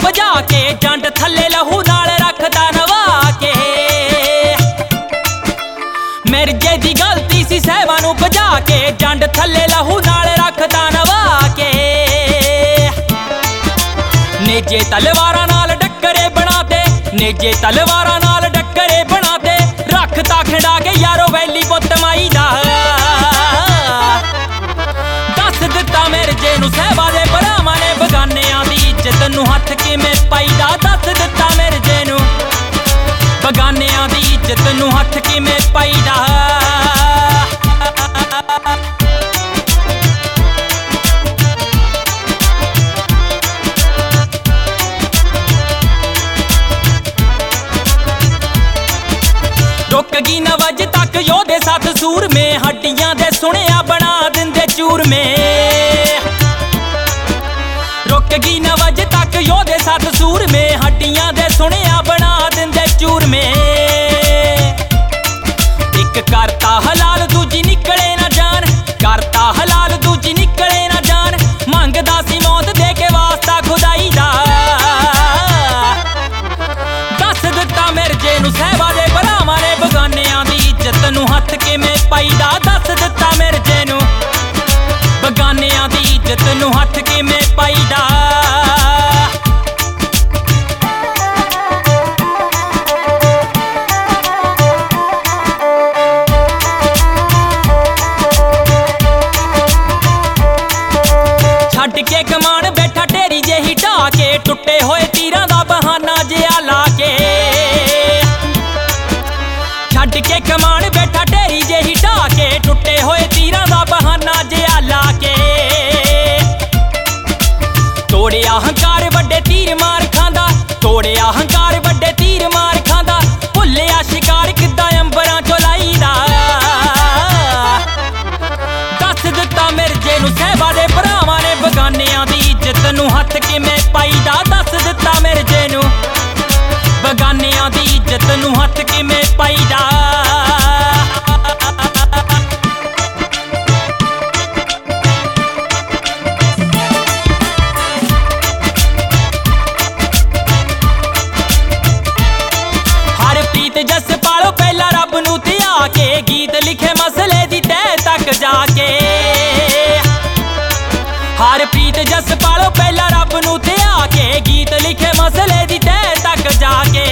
ਭਜਾ ਕੇ ਜੰਡ ਥੱਲੇ ਲਹੂ ਨਾਲ ਰੱਖਦਾ ਨਵਾ ਕੇ। ਮਿਰਜੇ ਦੀ ਗਲਤੀ ਸੀ ਸਹਿਬਾ ਨੂੰ ਭਜਾ ਕੇ ਜੰਡ ਥੱਲੇ ਲਹੂ ਨਾਲ ਰੱਖਦਾ ਨਵਾ ਕੇ। ਨੇਜੇ ਤਲਵਾਰਾਂ ਨਾਲ ਡੱਕਰੇ ਬਣਾਤੇ, ਨੇਜੇ ਤਲਵਾਰਾਂ ਨਾਲ ਡੱਕਰੇ ਬਣਾਤੇ, ਰੱਖਤਾ ਖਿੰਡਾ ਕੇ ਯਾਰੋ ਵੈਲੀ ਪੁੱਤ ਮਾਈ ਦਾ। ਦੱਸ ਦਿੱਤਾ ਮਿਰਜੇ ਨੂੰ ਸਹਿਬਾ ਦੇ ਭਰਾਵਾਂ ਨੇ ਬਗਾਨਿਆਂ ਦੀ ਇੱਜ਼ਤ ਨੂੰ ਹੱਥ ਕਿਵੇਂ ਪਾਈਦਾ। ਦੱਸ ਦਿੱਤਾ ਮਿਰਜੇ ਨੂੰ ਬਗਾਨਿਆਂ ਦੀ ਇੱਜ਼ਤ ਨੂੰ ਹੱਥ ਕਿਵੇਂ ਪਾਈਦਾ। ਰੁਕ ਗਈ ਨਾ ਵਜ ਤੱਕ ਯੋਧੇ ਸੱਤ ਸੂਰਮੇ, ਹੱਡੀਆਂ ਦੇ ਸੁਣਿਆ ਬਣਾ ਦਿੰਦੇ ਚੂਰਮੇ। ਰੁਕ ਗਈ ਨਾ ਵਜ ਤੱਕ ਯੋਧੇ ਸੱਤ ਸੂਰਮੇ, ਹੱਡੀਆਂ ਦੇ ਸੁਣਿਆ ਬਣਾ ਦਿੰਦੇ ਚੂਰਮੇ। ਇੱਕ ਕਰਤਾ ਹਲਾਲ ਦੂਜੀ ਨਿਕਲੇ ਨਾ ਜਾਨ, ਕਰਤਾ ਹਲਾਲ ਦੂਜੀ ਨਿਕਲੇ ਨਾ ਜਾਨ, ਮੰਗਦਾ ਸੀ ਮੌਤ ਦੇ ਕੇ ਵਾਸਤਾ ਖੁਦਾਈ ਦਾ। ਦੱਸ ਦਿੱਤਾ ਮਿਰਜੇ ਨੂੰ ਸਹਿਬਾ ਦੇ ਭਰਾਵਾਂ ਨੇ ਬਗਾਨਿਆਂ ਦੀ ਇੱਜ਼ਤ ਨੂੰ ਹੱਥ ਕਿਵੇਂ ਪਾਈਦਾ। ਦੱਸ ਦਿੱਤਾ ਮਿਰਜੇ ਨੂੰ ਬਗਾਨਿਆਂ ਦੀ ਇੱਜ਼ਤ ਨੂੰ ਹੱਥ ਕਿਵੇਂ ਪਾਈਦਾ। ਛੱਡ ਕੇ ਕਮਾਨ ਬੈਠਾ ਢੇਰੀ ਜਿਹੀ ਢਾ ਕੇ, ਟੁੱਟੇ ਹੋਏ ਤੀਰਾਂ ਦਾ ਬਹਾਨਾ ਜਿਹਾ ਲਾ ਕੇ। ਛੱਡ ਕੇ ਕਮਾਨ ਬੈਠਾ ਢੇਰੀ ਜਿਹੀ ਢਾ ਕੇ, ਟੁੱਟੇ ਹੋਏ ਤੀਰਾਂ ਦਾ ਬਹਾਨਾ ਜਿਹਾ ਲਾ ਕੇ। ਤੋੜਿਆ ਹੰਕਾਰ ਵੱਡੇ ਤੀਰ ਮਾਰ ਖਾਂਦਾ, ਤੋੜਿਆ ਹੰਕਾਰ ਵੱਡੇ ਤੀਰ ਮਾਰ ਖਾਂਦਾ, ਭੁੱਲਿਆ ਸ਼ਿਕਾਰ ਕਿੱਦਾਂ ਅੰਬਰਾਂ ਚੋਂ ਲਾਈਦਾ। ਦੱਸ ਦਿੱਤਾ ਮਿਰਜੇ ਨੂੰ ਸਹਿਬਾ ਦੇ ਭਰਾਵਾਂ ਨੇ ਬਗਾਨਿਆਂ ਦੀ ਇੱਜ਼ਤ ਨੂੰ ਹੱਥ ਕਿਵੇਂ ਪਾਈਦਾ। ਦੱਸ ਦਿੱਤਾ ਮਿਰਜੇ ਨੂੰ ਬਗਾਨਿਆਂ ਦੀ ਇੱਜ਼ਤ ਨੂੰ ਹੱਥ ਕਿਵੇਂ ਪਾਈਦਾ। ਹਰਪ੍ਰੀਤ ਜਸਪਾਲ ਪਹਿਲਾਂ ਰੱਬ ਨੂੰ ਧਿਆ ਕੇ, ਗੀਤ ਲਿਖੇ ਮਸਲੇ ਦੀ ਤਹਿ ਤੱਕ ਜਾ ਕੇ। ਹਰਪ੍ਰੀਤ ਜਸਪਾਲ ਪਹਿਲਾਂ ਰੱਬ ਨੂੰ ਧਿਆ ਕੇ, ਗੀਤ ਲਿਖੇ ਮਸਲੇ ਦੀ ਤਹਿ ਤੱਕ ਜਾ ਕੇ।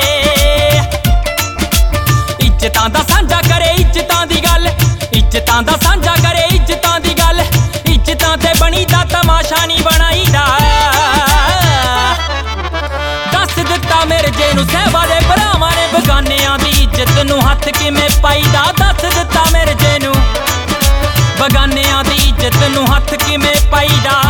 ਇੱਜ਼ਤਾਂ ਦਾ ਸਾਂਝਾ ਕਰੇ ਇੱਜ਼ਤਾਂ ਦੀ ਗੱਲ, ਇੱਜ਼ਤਾਂ ਦਾ ਸਾਂਝਾ ਕਰੇ ਇੱਜ਼ਤਾਂ ਦੀ ਗੱਲ, ਇੱਜ਼ਤਾਂ ਤੇ ਬਣੀ ਦਾ ਤਮਾਸ਼ਾ ਨਹੀਂ ਬਣਾਈਦਾ। ਦੱਸ ਦਿੱਤਾ ਮਿਰਜੇ ਨੂੰ ਸਹਿਬਾ ਦੇ ਭਰਾਵਾਂ ਨੇ ਬਗਾਨਿਆਂ ਦੀ ਇੱਜ਼ਤ ਨੂੰ ਹੱਥ ਕਿਵੇਂ ਪਾਈਦਾ। ਦੱਸ ਦਿੱਤਾ ਮਿਰਜੇ ਨੂੰ ਬਗਾਨਿਆਂ ਦੀ ਇੱਜ਼ਤ ਨੂੰ ਹੱਥ ਕਿਵੇਂ ਪਾਈਦਾ।